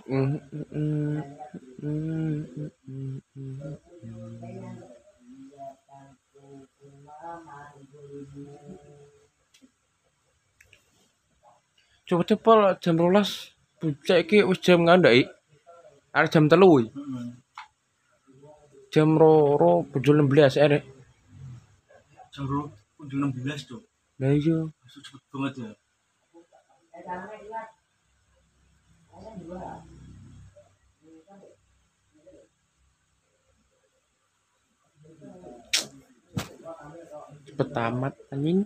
Coba cepol jam 12 bucek iki wis jam ngandai. Arek jam 3 iki. Jam 2:16 arek. Jam 16 tuh. Lah iya, Cepet banget ya. cepet tamat anjing.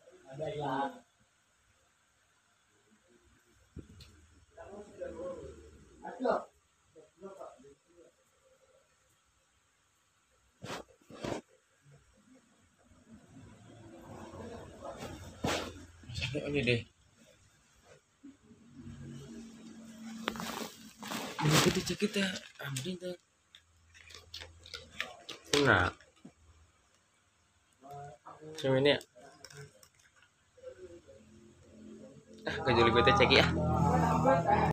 Ini deh. Ini kita ambil tuh. Nah. Cuma ini ya. Ah, gue jadi gue cek ya.